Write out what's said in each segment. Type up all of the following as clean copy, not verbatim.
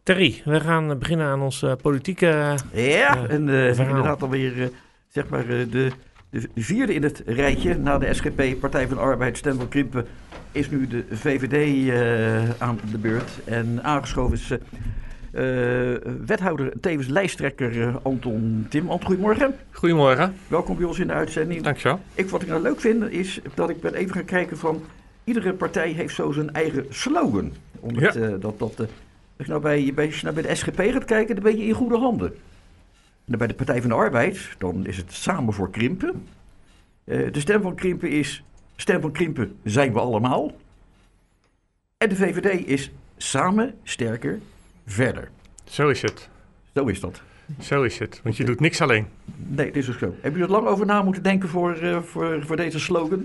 Terry, we gaan beginnen aan ons politieke inderdaad alweer de vierde in het rijtje. Na de SGP, Partij van de Arbeid, Stem van Krimpen, is nu de VVD aan de beurt. En aangeschoven is wethouder, tevens lijsttrekker Anton Timman. Goedemorgen. Goedemorgen. Welkom bij ons in de uitzending. Dankjewel. Wat ik nou leuk vind is dat ik ben even gaan kijken van... Iedere partij heeft zo zijn eigen slogan. Als je nou bij de SGP gaat kijken, dan ben je in goede handen. En bij de Partij van de Arbeid, dan is het Samen voor Krimpen. De stem van Krimpen is... Stem van Krimpen zijn we allemaal. En de VVD is Samen Sterker Verder. Zo is het. Zo is dat. Zo is het, want je doet niks alleen. Nee, het is ook zo. Heb je er lang over na moeten denken voor deze slogan?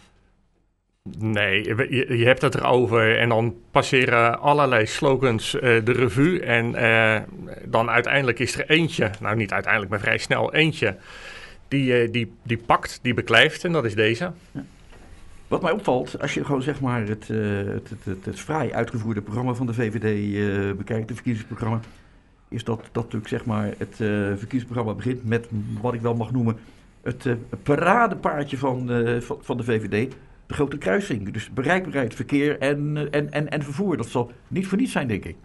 Nee, je hebt het erover en dan passeren allerlei slogans de revue. En dan uiteindelijk is er eentje, nou niet uiteindelijk, maar vrij snel eentje, die pakt, die beklijft en dat is deze. Ja. Wat mij opvalt, als je gewoon zeg maar het fraai uitgevoerde programma van de VVD bekijkt, het verkiezingsprogramma, is dat natuurlijk zeg maar het verkiezingsprogramma begint met wat ik wel mag noemen het paradepaardje van de VVD. De grote kruising, dus bereikbaarheid, verkeer en vervoer. Dat zal niet voor niets zijn, denk ik.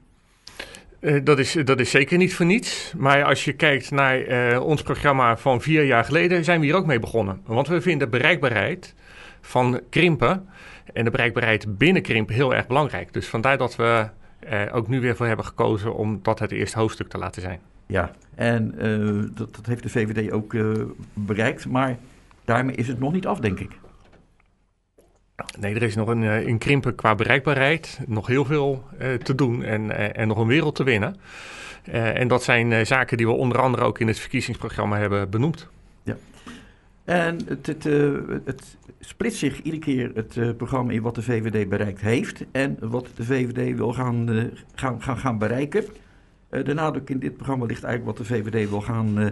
Dat is zeker niet voor niets. Maar als je kijkt naar ons programma van 4 jaar geleden, zijn we hier ook mee begonnen. Want we vinden bereikbaarheid van Krimpen en de bereikbaarheid binnen Krimpen heel erg belangrijk. Dus vandaar dat we ook nu weer voor hebben gekozen om dat het eerste hoofdstuk te laten zijn. Ja, en dat heeft de VVD ook bereikt, maar daarmee is het nog niet af, denk ik. Nee, er is nog in Krimpen qua bereikbaarheid nog heel veel te doen en nog een wereld te winnen. En dat zijn zaken die we onder andere ook in het verkiezingsprogramma hebben benoemd. Ja. En het splitst zich iedere keer het programma in wat de VVD bereikt heeft en wat de VVD wil gaan bereiken. De nadruk in dit programma ligt eigenlijk wat de VVD wil gaan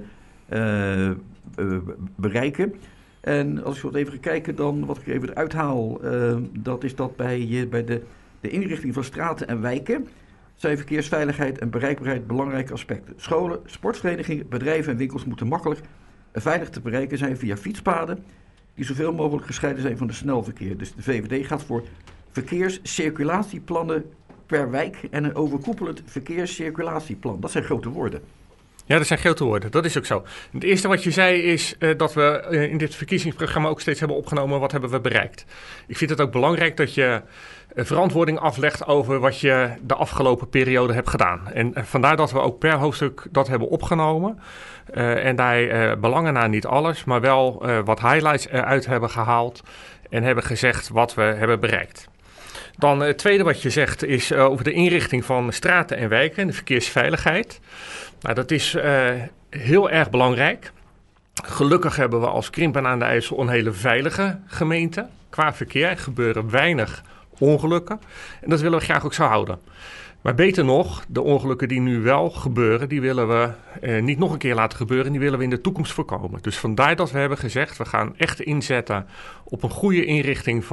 bereiken. En als je wat even gaat kijken, dan wat ik even eruit haal, dat is dat bij de inrichting van straten en wijken zijn verkeersveiligheid en bereikbaarheid belangrijke aspecten. Scholen, sportverenigingen, bedrijven en winkels moeten makkelijk en veilig te bereiken zijn via fietspaden die zoveel mogelijk gescheiden zijn van het snelverkeer. Dus de VVD gaat voor verkeerscirculatieplannen per wijk en een overkoepelend verkeerscirculatieplan. Dat zijn grote woorden. Ja, dat zijn grote woorden. Dat is ook zo. Het eerste wat je zei is dat we in dit verkiezingsprogramma ook steeds hebben opgenomen wat hebben we bereikt. Ik vind het ook belangrijk dat je verantwoording aflegt over wat je de afgelopen periode hebt gedaan. En vandaar dat we ook per hoofdstuk dat hebben opgenomen. En daar belangen na niet alles, maar wel wat highlights eruit hebben gehaald en hebben gezegd wat we hebben bereikt. Dan het tweede wat je zegt is over de inrichting van straten en wijken en de verkeersveiligheid. Nou, dat is heel erg belangrijk. Gelukkig hebben we als Krimpen aan de IJssel een hele veilige gemeente. Qua verkeer gebeuren weinig ongelukken. En dat willen we graag ook zo houden. Maar beter nog, de ongelukken die nu wel gebeuren, die willen we niet nog een keer laten gebeuren. Die willen we in de toekomst voorkomen. Dus vandaar dat we hebben gezegd, we gaan echt inzetten op een goede inrichting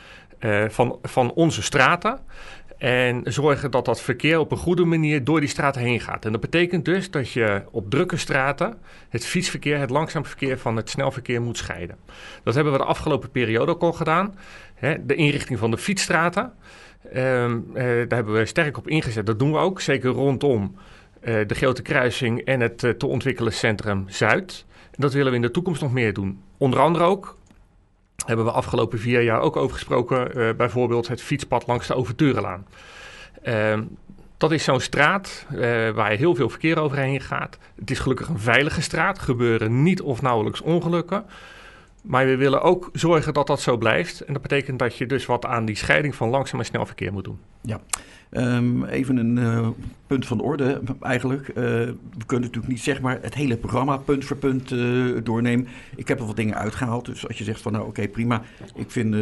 van onze straten. En zorgen dat dat verkeer op een goede manier door die straten heen gaat. En dat betekent dus dat je op drukke straten het fietsverkeer, het langzaam verkeer van het snelverkeer moet scheiden. Dat hebben we de afgelopen periode ook al gedaan. De inrichting van de fietsstraten, daar hebben we sterk op ingezet. Dat doen we ook, zeker rondom de Grote Kruising en het te ontwikkelen Centrum Zuid. En dat willen we in de toekomst nog meer doen. Onder andere ook hebben we afgelopen 4 jaar ook over gesproken, bijvoorbeeld het fietspad langs de Overturenlaan. Dat is zo'n straat waar heel veel verkeer overheen gaat. Het is gelukkig een veilige straat, gebeuren niet of nauwelijks ongelukken. Maar we willen ook zorgen dat dat zo blijft. En dat betekent dat je dus wat aan die scheiding van langzaam en snel verkeer moet doen. Ja, even een punt van orde eigenlijk. We kunnen natuurlijk niet zeg maar het hele programma punt voor punt doornemen. Ik heb er wat dingen uitgehaald. Dus als je zegt van nou oké, prima. Ik vind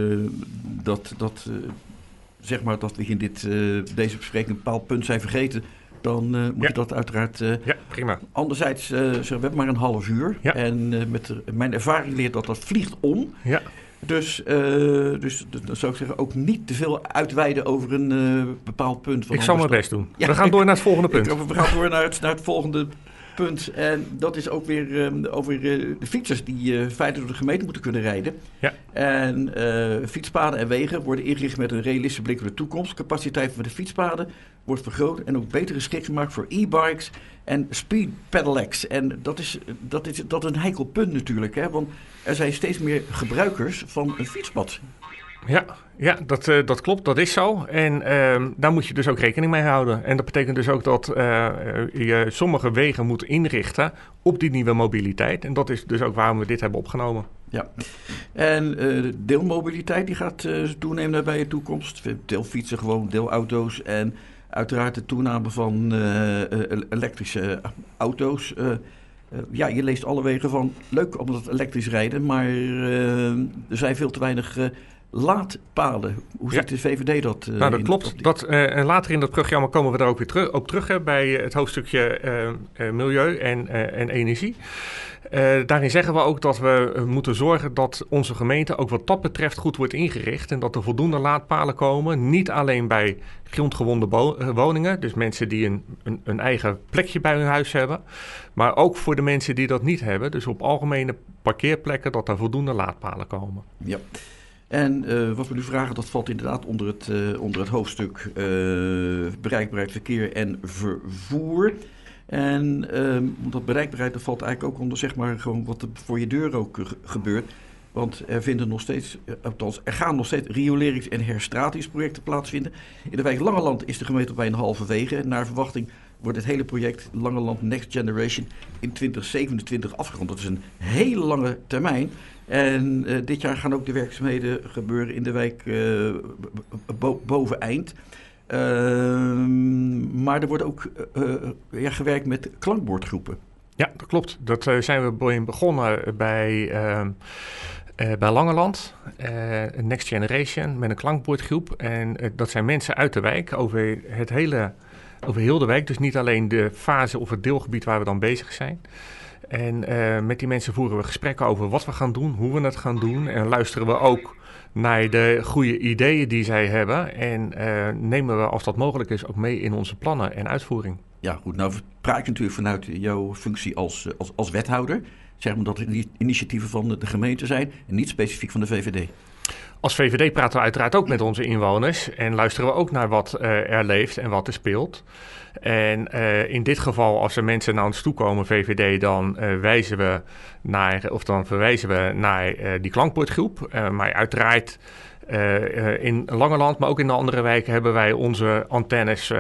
zeg maar dat we in deze bespreking een bepaald punt zijn vergeten. Dan moet je dat uiteraard... ja, prima. Anderzijds, we hebben maar een half uur. Ja. En met mijn ervaring leert dat vliegt om. Ja. Dus dan zou ik zeggen, ook niet te veel uitweiden over een bepaald punt. Ik zal mijn best doen. Ja, we gaan door naar het volgende punt. We gaan door naar het volgende punt. En dat is ook weer over de fietsers die feitelijk door de gemeente moeten kunnen rijden. Ja. En fietspaden en wegen worden ingericht met een realistische blik op de toekomst. Capaciteit van de fietspaden wordt vergroot en ook beter geschikt gemaakt voor e-bikes en speed pedelecs. En dat is een heikel punt natuurlijk, hè? Want er zijn steeds meer gebruikers van een fietspad. Ja, dat klopt, dat is zo. En daar moet je dus ook rekening mee houden. En dat betekent dus ook dat je sommige wegen moet inrichten op die nieuwe mobiliteit. En dat is dus ook waarom we dit hebben opgenomen. Ja, en deelmobiliteit die gaat toenemen bij de toekomst. Deelfietsen, gewoon deelauto's en uiteraard de toename van elektrische auto's. Je leest alle wegen van leuk om dat elektrisch rijden, maar er zijn veel te weinig laadpalen. Hoe ziet de VVD dat? Dat klopt. Later in dat programma komen we daar ook weer op terug bij het hoofdstukje milieu en energie. Daarin zeggen we ook dat we moeten zorgen dat onze gemeente ook wat dat betreft goed wordt ingericht en dat er voldoende laadpalen komen. Niet alleen bij grondgebonden woningen, dus mensen die een eigen plekje bij hun huis hebben, maar ook voor de mensen die dat niet hebben. Dus op algemene parkeerplekken dat er voldoende laadpalen komen. Ja. En wat we nu vragen, dat valt inderdaad onder het hoofdstuk bereikbaarheid, verkeer en vervoer. En dat bereikbaarheid, dat valt eigenlijk ook onder, zeg maar, gewoon wat er voor je deur ook gebeurt. Want er gaan nog steeds riolerings- en herstratingsprojecten plaatsvinden. In de wijk Langeland is de gemeente bijna halverwege. Naar verwachting wordt het hele project Langeland Next Generation in 2027 afgerond. Dat is een hele lange termijn. En dit jaar gaan ook de werkzaamheden gebeuren in de wijk Boveneind. Maar er wordt ook gewerkt met klankbordgroepen. Ja, dat klopt. Dat zijn we begonnen bij Langeland, Next Generation, met een klankbordgroep. En dat zijn mensen uit de wijk over heel de wijk. Dus niet alleen de fase of het deelgebied waar we dan bezig zijn. En met die mensen voeren we gesprekken over wat we gaan doen, hoe we het gaan doen. En luisteren we ook naar de goede ideeën die zij hebben. En nemen we, als dat mogelijk is, ook mee in onze plannen en uitvoering. Ja, goed. Nou praat je natuurlijk vanuit jouw functie als wethouder. Zeg maar dat het initiatieven van de gemeente zijn en niet specifiek van de VVD. Als VVD praten we uiteraard ook met onze inwoners en luisteren we ook naar wat er leeft en wat er speelt. En in dit geval, als er mensen naar ons toe komen, VVD, dan verwijzen we naar die klankbordgroep. Maar uiteraard in Langeland, maar ook in de andere wijken hebben wij onze antennes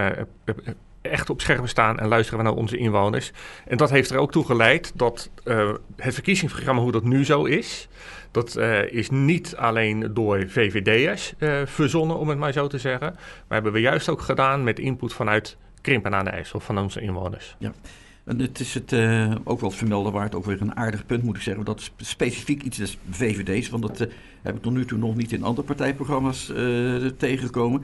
echt op scherp staan en luisteren we naar onze inwoners. En dat heeft er ook toe geleid dat het verkiezingsprogramma, hoe dat nu zo is, dat is niet alleen door VVD'ers verzonnen, om het maar zo te zeggen. Maar hebben we juist ook gedaan met input vanuit Krimpen aan de IJssel, van onze inwoners. Ja. En het is ook wel vermelden waard, ook weer een aardig punt moet ik zeggen. Dat is specifiek iets des VVD's, want dat heb ik tot nu toe nog niet in andere partijprogramma's tegengekomen.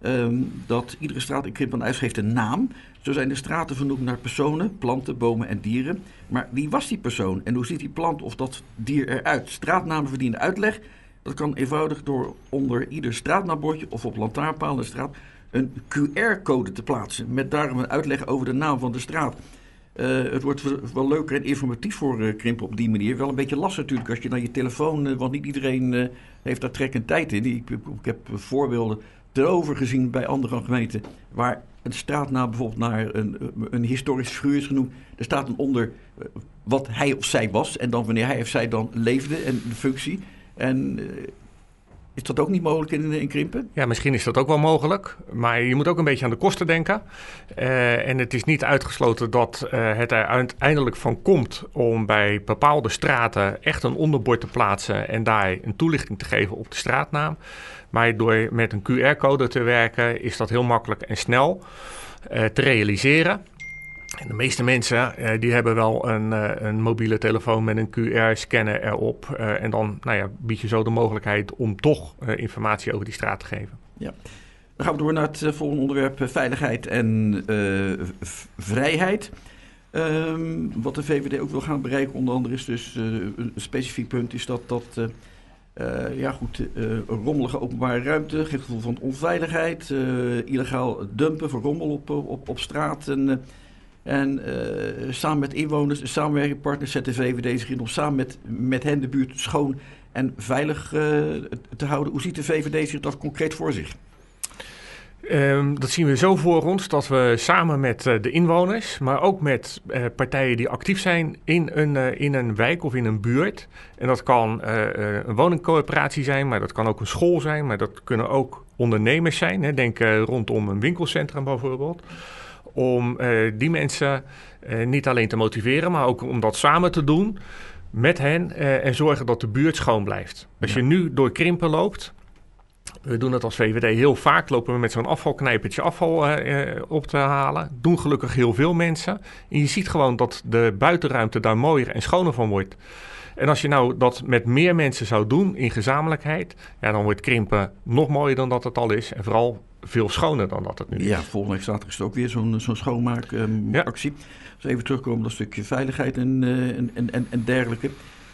Dat iedere straat in Krimpen aan de IJssel heeft een naam. Zo zijn de straten vernoemd naar personen, planten, bomen en dieren. Maar wie was die persoon en hoe ziet die plant of dat dier eruit? Straatnamen verdienen uitleg. Dat kan eenvoudig door onder ieder straatnaambordje of op lantaarnpaal in de straat een QR-code te plaatsen. Met daarom een uitleg over de naam van de straat. Het wordt wel leuker en informatief voor Krimpen op die manier. Wel een beetje lastig natuurlijk als je naar je telefoon, want niet iedereen heeft daar trek en tijd in. Ik heb voorbeelden erover gezien bij andere gemeenten waar een straatnaam bijvoorbeeld naar een historisch figuur is genoemd. Er staat dan onder wat hij of zij was en dan wanneer hij of zij dan leefde en de functie. En is dat ook niet mogelijk in Krimpen? Ja, misschien is dat ook wel mogelijk. Maar je moet ook een beetje aan de kosten denken. En het is niet uitgesloten dat het er uiteindelijk van komt om bij bepaalde straten echt een onderbord te plaatsen en daar een toelichting te geven op de straatnaam. Maar door met een QR-code te werken is dat heel makkelijk en snel te realiseren. En de meeste mensen die hebben wel een mobiele telefoon met een QR-scanner erop. En dan bied je zo de mogelijkheid om toch informatie over die straat te geven. Ja. Dan gaan we door naar het volgende onderwerp, veiligheid en vrijheid. Wat de VVD ook wil gaan bereiken, onder andere is dus een specifiek punt, is dat Rommelige openbare ruimte, geeft het gevoel van onveiligheid, illegaal dumpen voor rommel op straat. En samen met inwoners en samenwerkingpartners zet de VVD zich in om samen met hen de buurt schoon en veilig te houden. Hoe ziet de VVD zich dat concreet voor zich? Dat zien we zo voor ons dat we samen met de inwoners, maar ook met partijen die actief zijn in een wijk of in een buurt. En dat kan een woningcoöperatie zijn, maar dat kan ook een school zijn, maar dat kunnen ook ondernemers zijn. Hè. Denk rondom een winkelcentrum bijvoorbeeld. Om die mensen niet alleen te motiveren, maar ook om dat samen te doen met hen en zorgen dat de buurt schoon blijft. Als je nu door Krimpen loopt, we doen dat als VVD heel vaak, lopen we met zo'n afvalknijpertje afval op te halen. Doen gelukkig heel veel mensen. En je ziet gewoon dat de buitenruimte daar mooier en schoner van wordt. En als je nou dat met meer mensen zou doen in gezamenlijkheid, ja, dan wordt Krimpen nog mooier dan dat het al is. En vooral veel schoner dan dat het nu is. Ja, volgende week zaterdag is het ook weer zo'n schoonmaakactie. Dus even terugkomen op dat stukje veiligheid en dergelijke.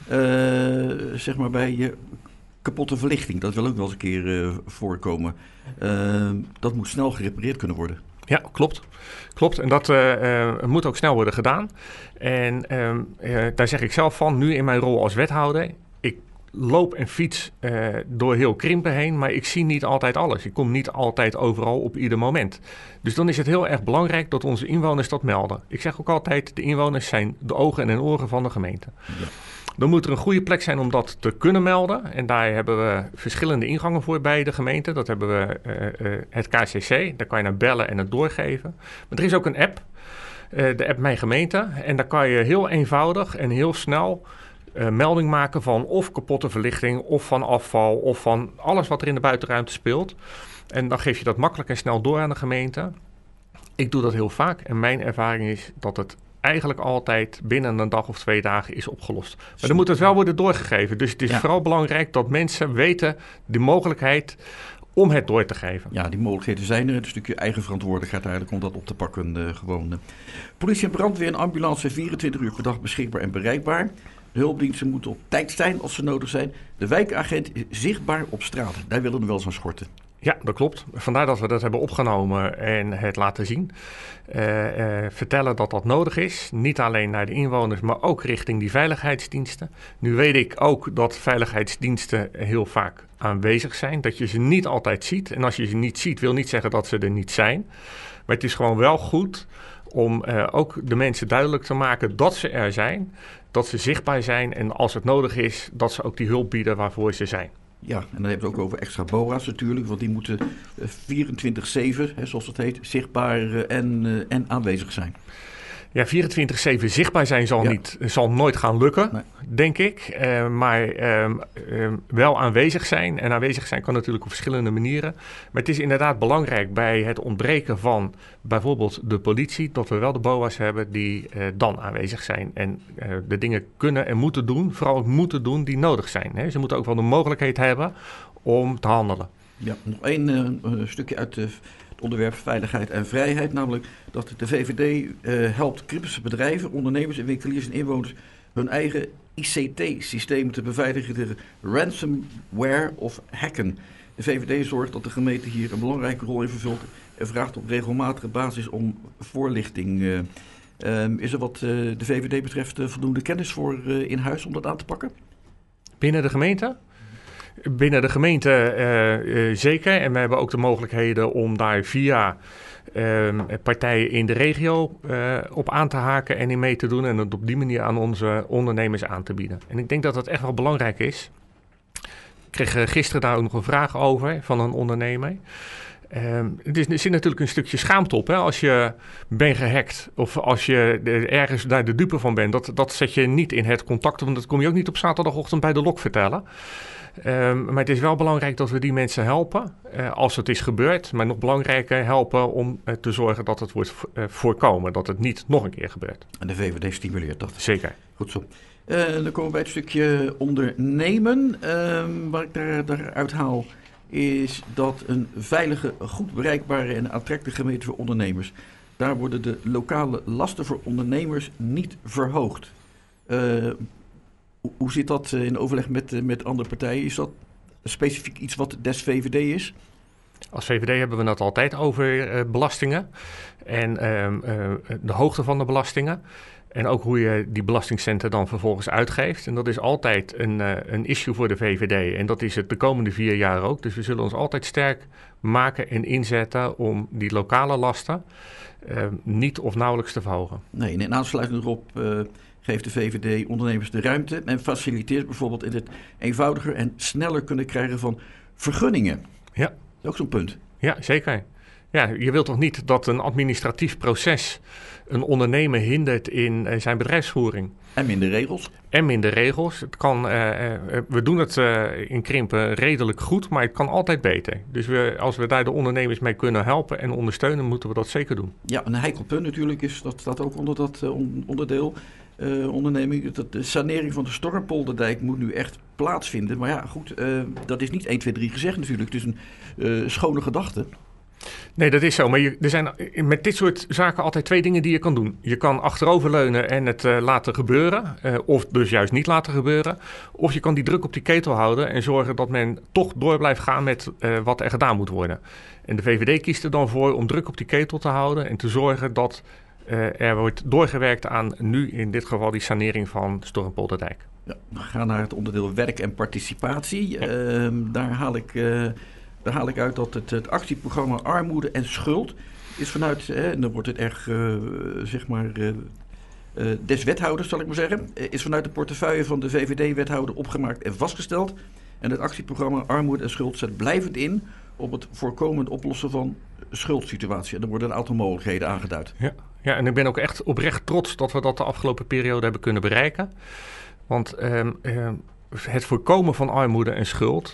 Zeg maar bij kapotte verlichting, dat wil ook wel eens een keer voorkomen. Dat moet snel gerepareerd kunnen worden. Ja, klopt. En dat moet ook snel worden gedaan. En daar zeg ik zelf van, nu in mijn rol als wethouder. Ik loop en fiets door heel Krimpen heen, maar ik zie niet altijd alles. Ik kom niet altijd overal op ieder moment. Dus dan is het heel erg belangrijk dat onze inwoners dat melden. Ik zeg ook altijd, de inwoners zijn de ogen en oren van de gemeente. Ja. Dan moet er een goede plek zijn om dat te kunnen melden. En daar hebben we verschillende ingangen voor bij de gemeente. Dat hebben we het KCC. Daar kan je naar bellen en het doorgeven. Maar er is ook een app. De app Mijn Gemeente. En daar kan je heel eenvoudig en heel snel melding maken van of kapotte verlichting, of van afval, of van alles wat er in de buitenruimte speelt. En dan geef je dat makkelijk en snel door aan de gemeente. Ik doe dat heel vaak. En mijn ervaring is dat het eigenlijk altijd binnen een dag of 2 dagen is opgelost. Maar dan moet het wel worden doorgegeven. Dus het is vooral belangrijk dat mensen weten de mogelijkheid om het door te geven. Ja, die mogelijkheden zijn er. Een stukje eigen verantwoordelijkheid eigenlijk om dat op te pakken. Politie en brandweer en ambulance 24 uur per dag beschikbaar en bereikbaar. De hulpdiensten moeten op tijd zijn als ze nodig zijn. De wijkagent is zichtbaar op straat. Daar willen we wel eens aan schorten. Ja, dat klopt. Vandaar dat we dat hebben opgenomen en het laten zien. Vertellen dat dat nodig is. Niet alleen naar de inwoners, maar ook richting die veiligheidsdiensten. Nu weet ik ook dat veiligheidsdiensten heel vaak aanwezig zijn. Dat je ze niet altijd ziet. En als je ze niet ziet, wil niet zeggen dat ze er niet zijn. Maar het is gewoon wel goed om ook de mensen duidelijk te maken dat ze er zijn. Dat ze zichtbaar zijn en als het nodig is, dat ze ook die hulp bieden waarvoor ze zijn. Ja, en dan heb je het ook over extra BOA's natuurlijk, want die moeten 24/7, zoals het heet, zichtbaar en aanwezig zijn. Ja, 24/7 zichtbaar zijn zal nooit gaan lukken, denk ik. Maar wel aanwezig zijn. En aanwezig zijn kan natuurlijk op verschillende manieren. Maar het is inderdaad belangrijk bij het ontbreken van bijvoorbeeld de politie, dat we wel de BOA's hebben die dan aanwezig zijn. En de dingen kunnen en moeten doen, vooral ook moeten doen die nodig zijn. Hè. Ze moeten ook wel de mogelijkheid hebben om te handelen. Ja, nog één stukje uit het onderwerp veiligheid en vrijheid, namelijk dat de VVD helpt Krimpse bedrijven, ondernemers en winkeliers en inwoners hun eigen ICT-systemen te beveiligen tegen ransomware of hacken. De VVD zorgt dat de gemeente hier een belangrijke rol in vervult en vraagt op regelmatige basis om voorlichting. Is er wat de VVD betreft voldoende kennis voor in huis om dat aan te pakken? Binnen de gemeente? Binnen de gemeente zeker. En we hebben ook de mogelijkheden om daar via partijen in de regio op aan te haken en in mee te doen. En het op die manier aan onze ondernemers aan te bieden. En ik denk dat dat echt wel belangrijk is. Ik kreeg gisteren daar ook nog een vraag over van een ondernemer. Er zit natuurlijk een stukje schaamte op. Hè? Als je bent gehackt of als je ergens daar de dupe van bent. Dat zet je niet in het contact. Want dat kom je ook niet op zaterdagochtend bij de lok vertellen. Maar het is wel belangrijk dat we die mensen helpen als het is gebeurd. Maar nog belangrijker helpen om te zorgen dat het wordt voorkomen. Dat het niet nog een keer gebeurt. En de VVD stimuleert dat. Zeker. Goed zo. Dan komen we bij het stukje ondernemen. Waar ik daaruit haal is dat een veilige, goed bereikbare en aantrekkelijke gemeente voor ondernemers. Daar worden de lokale lasten voor ondernemers niet verhoogd. Hoe zit dat in overleg met andere partijen? Is dat specifiek iets wat des VVD is? Als VVD hebben we het altijd over belastingen en de hoogte van de belastingen. En ook hoe je die belastingcenten dan vervolgens uitgeeft. En dat is altijd een issue voor de VVD. En dat is het de komende 4 jaar ook. Dus we zullen ons altijd sterk maken en inzetten om die lokale lasten niet of nauwelijks te verhogen. Nee, en in aansluiting erop geeft de VVD ondernemers de ruimte en faciliteert bijvoorbeeld in het eenvoudiger en sneller kunnen krijgen van vergunningen. Ja. Dat is ook zo'n punt. Ja, zeker. Ja, je wilt toch niet dat een administratief proces een ondernemer hindert in zijn bedrijfsvoering. En minder regels. En minder regels. Het kan, we doen het in Krimpen redelijk goed, maar het kan altijd beter. Dus als we daar de ondernemers mee kunnen helpen en ondersteunen, moeten we dat zeker doen. Ja, een heikel punt natuurlijk is, dat staat ook onder dat onderdeel. Onderneming, de sanering van de Stormpolderdijk moet nu echt plaatsvinden. Maar ja, goed, dat is niet 1, 2, 3 gezegd natuurlijk. Het is een schone gedachte. Nee, dat is zo. Maar er zijn met dit soort zaken altijd 2 dingen die je kan doen. Je kan achteroverleunen en het laten gebeuren. Of dus juist niet laten gebeuren. Of je kan die druk op die ketel houden en zorgen dat men toch door blijft gaan met wat er gedaan moet worden. En de VVD kiest er dan voor om druk op die ketel te houden en te zorgen dat er wordt doorgewerkt aan nu in dit geval die sanering van Stormpolderdijk. Ja, we gaan naar het onderdeel werk en participatie. Ja. Daar haal ik uit dat het actieprogramma Armoede en Schuld is vanuit, en dan wordt het erg, des wethouders, zal ik maar zeggen, is vanuit de portefeuille van de VVD-wethouder opgemaakt en vastgesteld. En het actieprogramma Armoede en Schuld zet blijvend in op het voorkomend oplossen van schuldsituatie. En er worden een aantal mogelijkheden aangeduid. Ja, en ik ben ook echt oprecht trots dat we dat de afgelopen periode hebben kunnen bereiken. Want het voorkomen van armoede en schuld,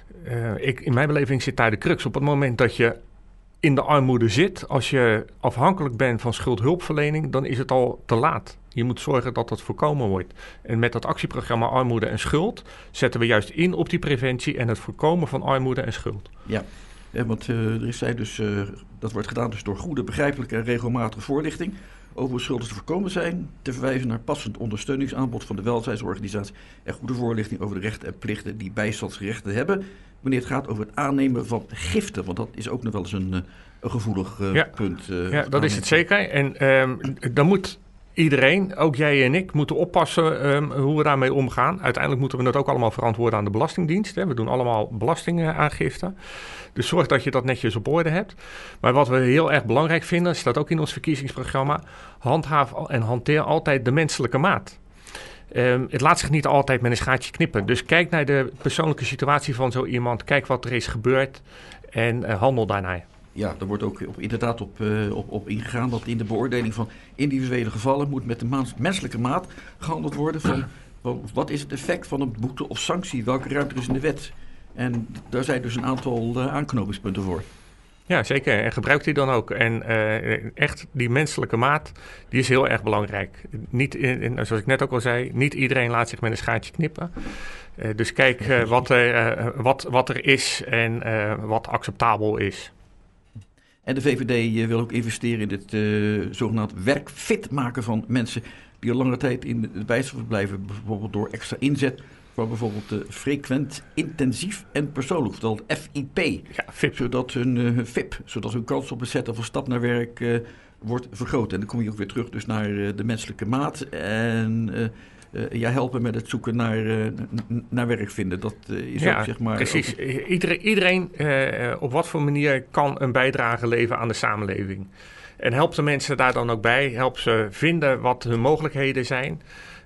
in mijn beleving zit daar de crux. Op het moment dat je in de armoede zit, als je afhankelijk bent van schuldhulpverlening, dan is het al te laat. Je moet zorgen dat dat voorkomen wordt. En met dat actieprogramma Armoede en Schuld zetten we juist in op die preventie en het voorkomen van armoede en schuld. Ja, want er is dus, dat wordt gedaan dus door goede, begrijpelijke en regelmatige voorlichting over hoe schulden te voorkomen zijn, te verwijzen naar passend ondersteuningsaanbod van de welzijnsorganisatie en goede voorlichting over de rechten en plichten die bijstandsgerechten hebben, wanneer het gaat over het aannemen van giften, want dat is ook nog wel eens een gevoelig punt. Ja, dat is het zeker. En dan moet iedereen, ook jij en ik, moeten oppassen hoe we daarmee omgaan. Uiteindelijk moeten we het ook allemaal verantwoorden aan de Belastingdienst. Hè. We doen allemaal belastingaangifte. Dus zorg dat je dat netjes op orde hebt. Maar wat we heel erg belangrijk vinden, staat ook in ons verkiezingsprogramma, handhaaf en hanteer altijd de menselijke maat. Het laat zich niet altijd met een schaartje knippen. Dus kijk naar de persoonlijke situatie van zo iemand. Kijk wat er is gebeurd en handel daarnaar. Ja, er wordt ook inderdaad op ingegaan dat in de beoordeling van individuele gevallen moet met de menselijke maat gehandeld worden van wat is het effect van een boete of sanctie, welke ruimte er is in de wet. En daar zijn dus een aantal aanknopingspunten voor. Ja, zeker. En gebruik die dan ook. En echt die menselijke maat, die is heel erg belangrijk. Niet, zoals ik net ook al zei, niet iedereen laat zich met een schaartje knippen. Dus kijk wat er is en wat acceptabel is. En de VVD wil ook investeren in het zogenaamd werkfit maken van mensen die al lange tijd in de bijstand blijven. Bijvoorbeeld door extra inzet voor bijvoorbeeld frequent, intensief en persoonlijk, verteld FIP. Ja, FIP. Zodat hun kans op het zetten van stap naar werk wordt vergroot. En dan kom je ook weer terug dus naar de menselijke maat en helpen met het zoeken naar werk vinden. Dat is ook zeg maar. Precies. Iedereen op wat voor manier kan een bijdrage leveren aan de samenleving. En help de mensen daar dan ook bij. Help ze vinden wat hun mogelijkheden zijn.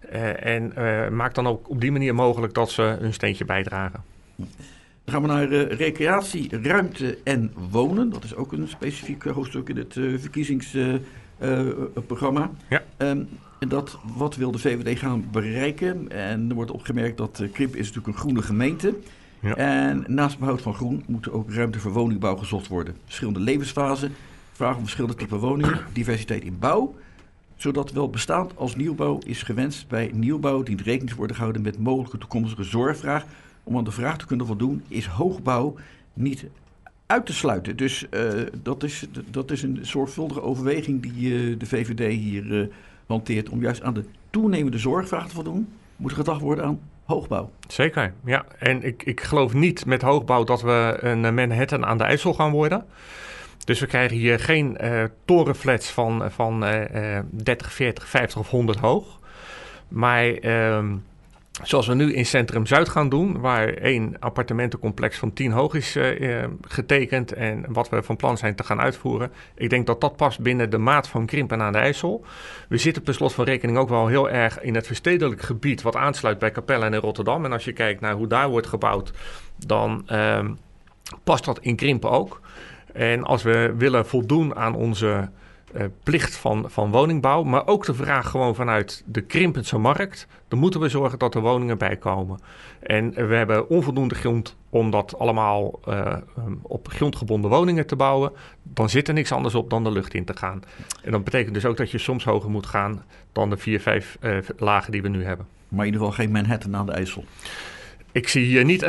En maak dan ook op die manier mogelijk dat ze hun steentje bijdragen. Dan gaan we naar recreatie, ruimte en wonen. Dat is ook een specifiek hoofdstuk in het verkiezingsprogramma. Ja. En wat wil de VVD gaan bereiken? En er wordt opgemerkt dat Krimpen is natuurlijk een groene gemeente. Ja. En naast behoud van groen moet er ook ruimte voor woningbouw gezocht worden. Verschillende levensfasen, vragen om verschillende typen woningen, diversiteit in bouw. Zodat zowel bestaand als nieuwbouw is gewenst. Bij nieuwbouw dient rekening te worden gehouden met mogelijke toekomstige zorgvraag. Om aan de vraag te kunnen voldoen, is hoogbouw niet uit te sluiten. Dus dat is een zorgvuldige overweging die de VVD hier hanteert om juist aan de toenemende zorgvraag te voldoen. moet er gedacht worden aan hoogbouw. Zeker, ja. En ik geloof niet met hoogbouw dat we een Manhattan aan de IJssel gaan worden. Dus we krijgen hier geen torenflats van 30, 40, 50 of 100 hoog. Maar zoals we nu in Centrum Zuid gaan doen, waar 1 appartementencomplex van 10 hoog is getekend en wat we van plan zijn te gaan uitvoeren. Ik denk dat dat past binnen de maat van Krimpen aan de IJssel. We zitten per slot van rekening ook wel heel erg in het verstedelijk gebied wat aansluit bij Capelle en in Rotterdam. En als je kijkt naar hoe daar wordt gebouwd, dan past dat in Krimpen ook. En als we willen voldoen aan onze plicht van woningbouw, maar ook de vraag gewoon vanuit de Krimpense markt, dan moeten we zorgen dat er woningen bij komen. En we hebben onvoldoende grond om dat allemaal op grondgebonden woningen te bouwen. Dan zit er niks anders op dan de lucht in te gaan. En dat betekent dus ook dat je soms hoger moet gaan dan de 4, 5 lagen die we nu hebben. Maar in ieder geval geen Manhattan aan de IJssel. Ik zie hier niet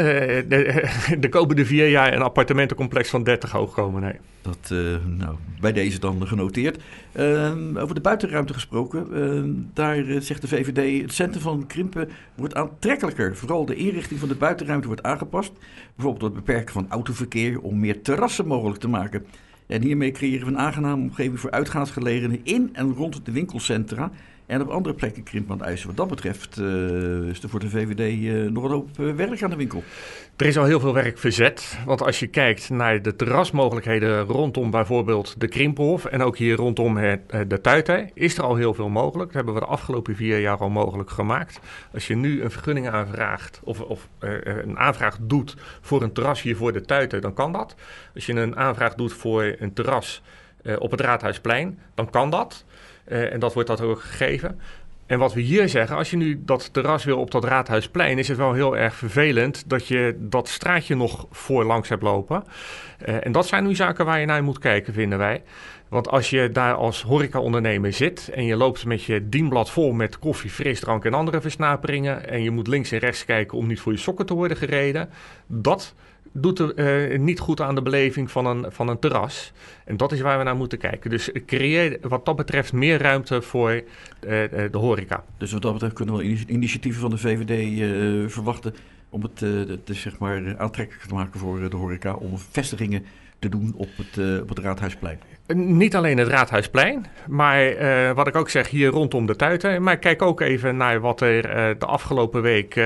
de komende 4 jaar een appartementencomplex van 30 hoog komen, nee. Dat, bij deze dan genoteerd. Over de buitenruimte gesproken. Daar zegt de VVD, het centrum van Krimpen wordt aantrekkelijker. Vooral de inrichting van de buitenruimte wordt aangepast. Bijvoorbeeld door het beperken van autoverkeer om meer terrassen mogelijk te maken. En hiermee creëren we een aangename omgeving voor uitgaansgeledenen in en rond de winkelcentra. En op andere plekken Krimpen aan de IJssel. Wat dat betreft is er voor de VVD nog een hoop werk aan de winkel. Er is al heel veel werk verzet. Want als je kijkt naar de terrasmogelijkheden rondom bijvoorbeeld de Krimpenhof en ook hier rondom de Tuitij, is er al heel veel mogelijk. Dat hebben we de afgelopen 4 jaar al mogelijk gemaakt. Als je nu een vergunning aanvraagt of een aanvraag doet voor een terras hier voor de Tuitij, dan kan dat. Als je een aanvraag doet voor een terras op het Raadhuisplein, dan kan dat. En dat wordt dat ook gegeven. En wat we hier zeggen, als je nu dat terras wil op dat Raadhuisplein, is het wel heel erg vervelend dat je dat straatje nog voorlangs hebt lopen. En dat zijn nu zaken waar je naar moet kijken, vinden wij. Want als je daar als horecaondernemer zit en je loopt met je dienblad vol met koffie, frisdrank en andere versnaperingen en je moet links en rechts kijken om niet voor je sokken te worden gereden, dat doet er niet goed aan de beleving van een terras. En dat is waar we naar moeten kijken. Dus creëer wat dat betreft meer ruimte voor de horeca. Dus wat dat betreft kunnen we initiatieven van de VVD verwachten om het zeg maar aantrekkelijk te maken voor de horeca, om vestigingen te doen op het Raadhuisplein. Niet alleen het Raadhuisplein, maar wat ik ook zeg hier rondom de Tuiten. Maar kijk ook even naar wat er de afgelopen week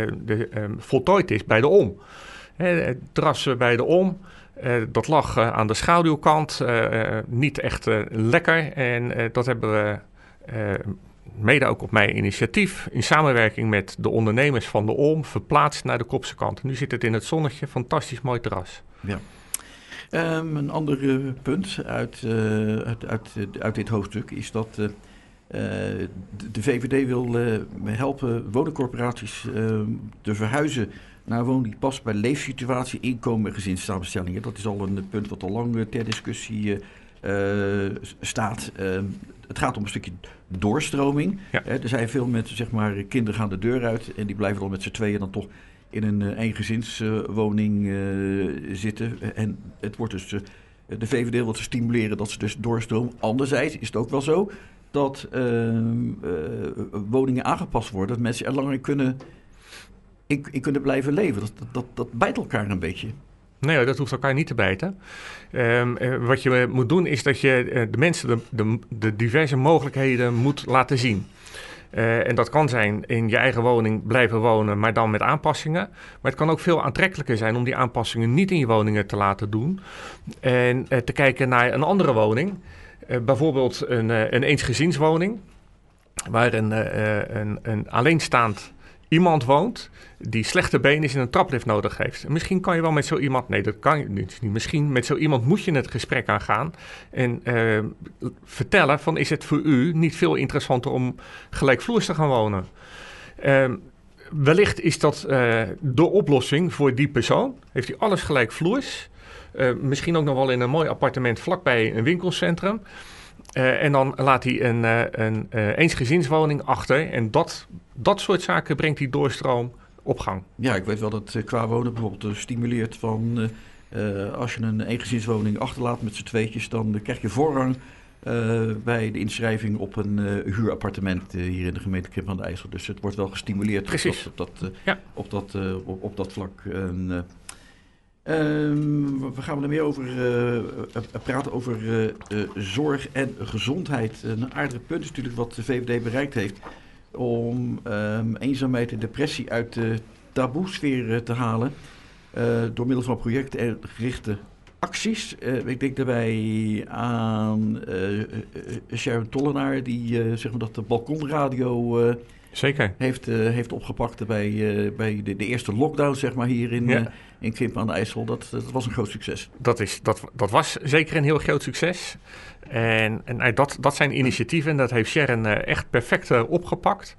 voltooid is bij de Om. Het terras bij de Om, dat lag aan de schaduwkant, niet echt lekker. En dat hebben we mede ook op mijn initiatief, in samenwerking met de ondernemers van de Om, verplaatst naar de Kopse kant. Nu zit het in het zonnetje, fantastisch mooi terras. Ja. Een ander punt uit dit hoofdstuk is dat de VVD wil helpen woningcorporaties te verhuizen naar een woning die past bij leefsituatie, inkomen en gezinssamenstellingen. Dat is al een punt wat al lang ter discussie staat. Het gaat om een stukje doorstroming. Ja. Er zijn veel mensen, zeg maar, kinderen gaan de deur uit en die blijven dan met z'n tweeën dan toch in een eengezinswoning zitten. En het wordt dus, de VVD wil te stimuleren dat ze dus doorstromen. Anderzijds is het ook wel zo dat woningen aangepast worden, dat mensen er langer in kunnen blijven leven. Dat bijt elkaar een beetje. Nee, dat hoeft elkaar niet te bijten. Wat je moet doen is dat je de mensen de diverse mogelijkheden moet laten zien. En dat kan zijn in je eigen woning blijven wonen, maar dan met aanpassingen. Maar het kan ook veel aantrekkelijker zijn om die aanpassingen niet in je woningen te laten doen. En te kijken naar een andere woning. Bijvoorbeeld een eensgezinswoning, waar een alleenstaand iemand woont die slechte benen is en een traplift nodig heeft. En misschien kan je wel met zo iemand, nee dat kan je niet, misschien met zo iemand moet je het gesprek aangaan en vertellen van is het voor u niet veel interessanter om gelijkvloers te gaan wonen. Wellicht is dat de oplossing voor die persoon. Heeft hij alles gelijkvloers. Misschien ook nog wel in een mooi appartement vlakbij een winkelcentrum. En dan laat hij een eensgezinswoning achter. En dat soort zaken brengt die doorstroom op gang. Ja, ik weet wel dat qua wonen bijvoorbeeld stimuleert van als je een eengezinswoning achterlaat met z'n tweetjes, dan krijg je voorrang bij de inschrijving op een huurappartement hier in de gemeente Krimpen aan de IJssel. Dus het wordt wel gestimuleerd Precies. op dat vlak. We gaan er meer over praten over zorg en gezondheid. Een aardig punt is natuurlijk wat de VVD bereikt heeft om eenzaamheid en depressie uit de taboesfeer te halen door middel van projecten en gerichte acties. Ik denk daarbij aan Sharon Tollenaar die zeg maar dat de balkonradio Zeker. heeft opgepakt bij de eerste lockdown zeg maar hier in Krimpen aan de IJssel. Dat was een groot succes. Dat was zeker een heel groot succes. En dat zijn initiatieven en dat heeft Sharon echt perfect opgepakt.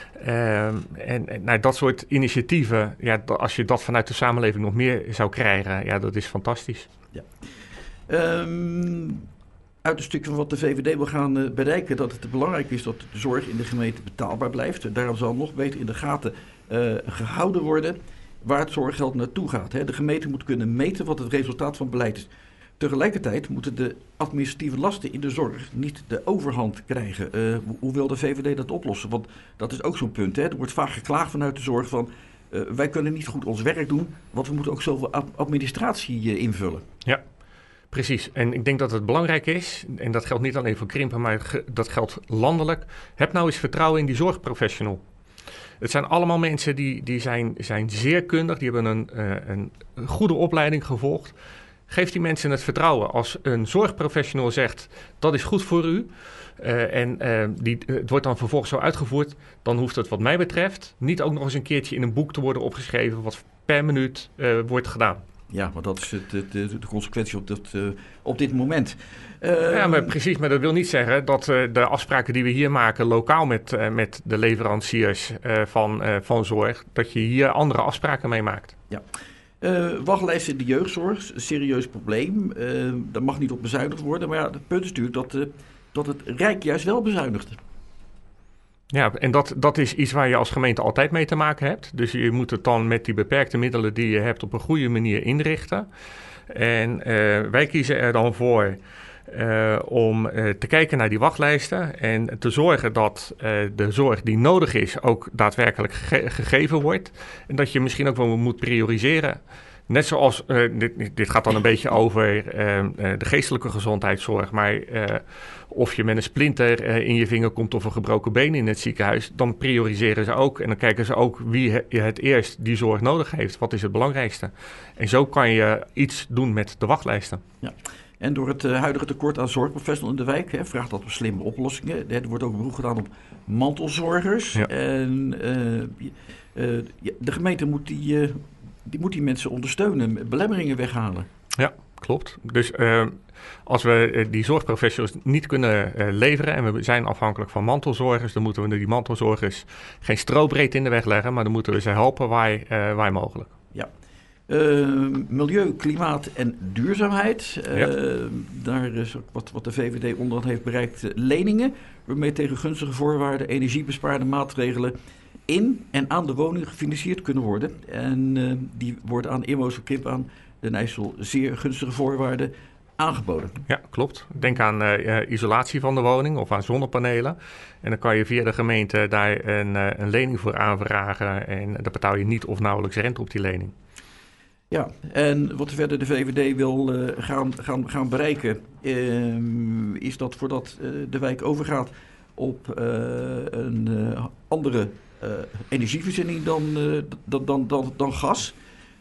Dat soort initiatieven, als je dat vanuit de samenleving nog meer zou krijgen, dat is fantastisch. Ja. Uit een stuk van wat de VVD wil gaan bereiken, dat het belangrijk is dat de zorg in de gemeente betaalbaar blijft. Daarom zal nog beter in de gaten gehouden worden waar het zorggeld naartoe gaat. De gemeente moet kunnen meten wat het resultaat van beleid is. Tegelijkertijd moeten de administratieve lasten in de zorg niet de overhand krijgen. Hoe wil de VVD dat oplossen? Want dat is ook zo'n punt. Er wordt vaak geklaagd vanuit de zorg van wij kunnen niet goed ons werk doen, want we moeten ook zoveel administratie invullen. Ja, precies. En ik denk dat het belangrijk is, en dat geldt niet alleen voor Krimpen, maar dat geldt landelijk. Heb nou eens vertrouwen in die zorgprofessional. Het zijn allemaal mensen die zijn zeer kundig, die hebben een goede opleiding gevolgd. Geef die mensen het vertrouwen. Als een zorgprofessional zegt, dat is goed voor u, het wordt dan vervolgens zo uitgevoerd, dan hoeft het wat mij betreft niet ook nog eens een keertje in een boek te worden opgeschreven wat per minuut wordt gedaan. Ja, maar dat is de consequentie op dit moment. Maar precies, maar dat wil niet zeggen dat de afspraken die we hier maken lokaal met de leveranciers van zorg, dat je hier andere afspraken mee maakt. Ja. Wachtlijsten in de jeugdzorg, een serieus probleem. Daar mag niet op bezuinigd worden. Maar het punt is natuurlijk dat het Rijk juist wel bezuinigt. Ja, en dat is iets waar je als gemeente altijd mee te maken hebt. Dus je moet het dan met die beperkte middelen die je hebt op een goede manier inrichten. En wij kiezen er dan voor om te kijken naar die wachtlijsten en te zorgen dat de zorg die nodig is ook daadwerkelijk gegeven wordt. En dat je misschien ook wel moet prioriseren. Net zoals, dit gaat dan een beetje over de geestelijke gezondheidszorg, maar of je met een splinter in je vinger komt of een gebroken been in het ziekenhuis, dan prioriseren ze ook en dan kijken ze ook wie het eerst die zorg nodig heeft. Wat is het belangrijkste? En zo kan je iets doen met de wachtlijsten. Ja. En door het huidige tekort aan zorgprofessionals in de wijk vraagt dat om slimme oplossingen. Er wordt ook beroep gedaan op mantelzorgers. Ja. En de gemeente moet die mensen ondersteunen, belemmeringen weghalen. Ja, klopt. Dus als we die zorgprofessionals niet kunnen leveren en we zijn afhankelijk van mantelzorgers, dan moeten we die mantelzorgers geen strobreed in de weg leggen, maar dan moeten we ze helpen waar mogelijk. Ja. Milieu, klimaat en duurzaamheid. Daar is ook wat de VVD onderhand heeft bereikt. Leningen, waarmee tegen gunstige voorwaarden energiebespaarde maatregelen in en aan de woning gefinancierd kunnen worden. En die worden aan inwoners van Krimpen aan Den IJssel zeer gunstige voorwaarden aangeboden. Ja, klopt. Denk aan isolatie van de woning of aan zonnepanelen. En dan kan je via de gemeente daar een lening voor aanvragen en dan betaal je niet of nauwelijks rente op die lening. Ja, en wat verder de VVD wil gaan bereiken, is dat voordat de wijk overgaat op een andere energievoorziening dan gas,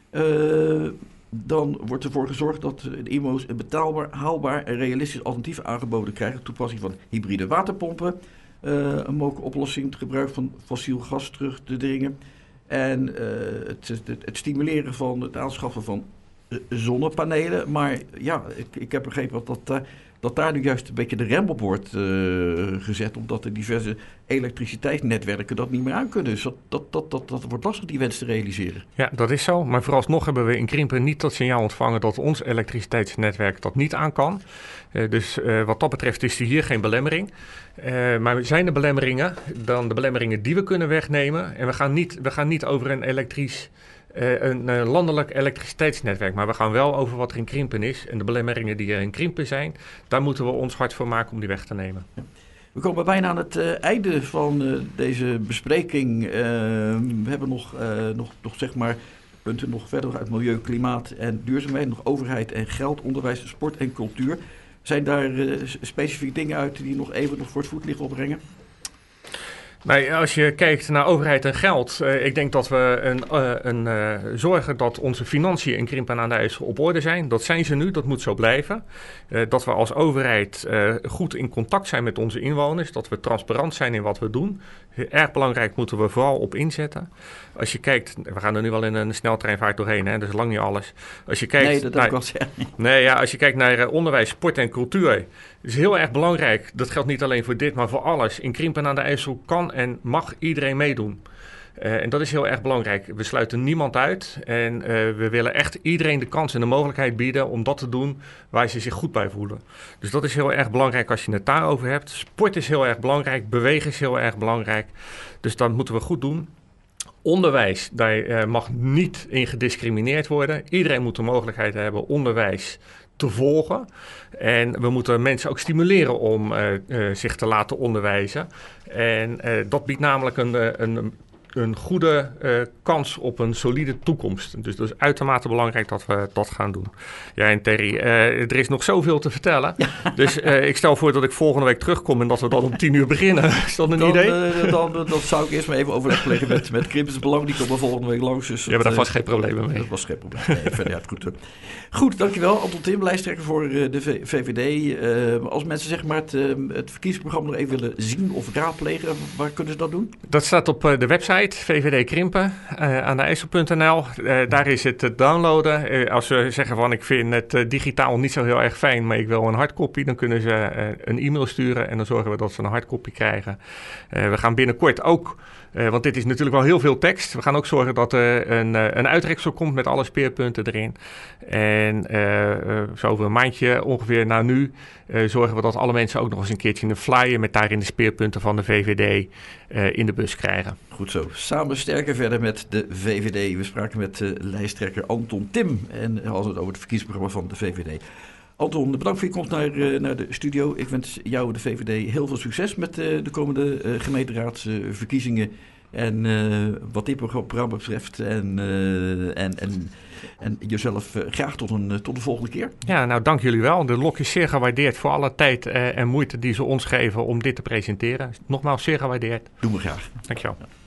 dan wordt ervoor gezorgd dat de inwoners een betaalbaar, haalbaar en realistisch alternatief aangeboden krijgen. Toepassing van hybride waterpompen, een mogelijke oplossing, het gebruik van fossiel gas terug te dringen. En het stimuleren van het aanschaffen van zonnepanelen. Maar ja, ik heb begrepen dat daar nu juist een beetje de rem op wordt gezet. Omdat de diverse elektriciteitsnetwerken dat niet meer aankunnen. Dus dat wordt lastig die wens te realiseren. Ja, dat is zo. Maar vooralsnog hebben we in Krimpen niet dat signaal ontvangen dat ons elektriciteitsnetwerk dat niet aan kan. Dus wat dat betreft is er hier geen belemmering. Maar zijn er belemmeringen dan de belemmeringen die we kunnen wegnemen. En we gaan niet over een elektrisch een landelijk elektriciteitsnetwerk. Maar we gaan wel over wat er in Krimpen is. En de belemmeringen die er in Krimpen zijn, daar moeten we ons hard voor maken om die weg te nemen. Ja. We komen bijna aan het einde van deze bespreking. We hebben nog zeg maar punten nog verder uit milieu, klimaat en duurzaamheid. Nog overheid en geld, onderwijs, sport en cultuur. Zijn daar specifieke dingen uit die nog even voor het voetlicht opbrengen? Nee, als je kijkt naar overheid en geld, ik denk dat we zorgen dat onze financiën in Krimpen aan de IJssel op orde zijn. Dat zijn ze nu, dat moet zo blijven. Dat we als overheid goed in contact zijn met onze inwoners, dat we transparant zijn in wat we doen. Erg belangrijk, moeten we vooral op inzetten. Als je kijkt, we gaan er nu wel in een sneltreinvaart doorheen, hè, dat is lang niet alles. Als je kijkt, nee, dat heb ik wel zeggen. Nee, ja, als je kijkt naar onderwijs, sport en cultuur, is heel erg belangrijk. Dat geldt niet alleen voor dit, maar voor alles. In Krimpen aan de IJssel kan en mag iedereen meedoen. En dat is heel erg belangrijk. We sluiten niemand uit en we willen echt iedereen de kans en de mogelijkheid bieden om dat te doen waar ze zich goed bij voelen. Dus dat is heel erg belangrijk als je het daarover hebt. Sport is heel erg belangrijk, bewegen is heel erg belangrijk. Dus dat moeten we goed doen. Onderwijs, daar mag niet in gediscrimineerd worden. Iedereen moet de mogelijkheid hebben onderwijs te volgen. En we moeten mensen ook stimuleren om zich te laten onderwijzen. En dat biedt namelijk een goede kans op een solide toekomst. Dus dat is uitermate belangrijk dat we dat gaan doen. Ja, en Terry, er is nog zoveel te vertellen. Ja. Dus ik stel voor dat ik volgende week terugkom en dat we dan om 10:00 beginnen. Is dat een idee? Dat zou ik eerst maar even overleg leggen met Krimpens Belang. Die komen volgende week langs. Dus je hebt daar vast geen problemen mee. Dat was geen probleem. Nee, verder, ja, goed. Goed, dankjewel. Anton Tim, lijsttrekker voor de VVD. Als mensen zeg maar het verkiezingsprogramma nog even willen zien of raadplegen, waar kunnen ze dat doen? Dat staat op de website VVD Krimpen aan de IJssel.nl. Daar is het te downloaden. Als ze zeggen van ik vind het digitaal niet zo heel erg fijn, maar ik wil een hardcopy, dan kunnen ze een e-mail sturen en dan zorgen we dat ze een hardcopy krijgen. We gaan binnenkort ook, want dit is natuurlijk wel heel veel tekst. We gaan ook zorgen dat er een uitreksel komt met alle speerpunten erin. En zo over een maandje ongeveer na nu zorgen we dat alle mensen ook nog eens een keertje een flyer met daarin de speerpunten van de VVD in de bus krijgen. Goed zo. Samen sterker verder met de VVD. We spraken met lijsttrekker Anton Tim en hadden het over het verkiezingsprogramma van de VVD. Anton, bedankt voor je komst naar de studio. Ik wens jou en de VVD heel veel succes met de komende gemeenteraadsverkiezingen. En wat dit programma betreft en jezelf graag tot de volgende keer. Ja, nou dank jullie wel. De LOK is zeer gewaardeerd voor alle tijd en moeite die ze ons geven om dit te presenteren. Nogmaals zeer gewaardeerd. Doen we graag. Dankjewel. Ja.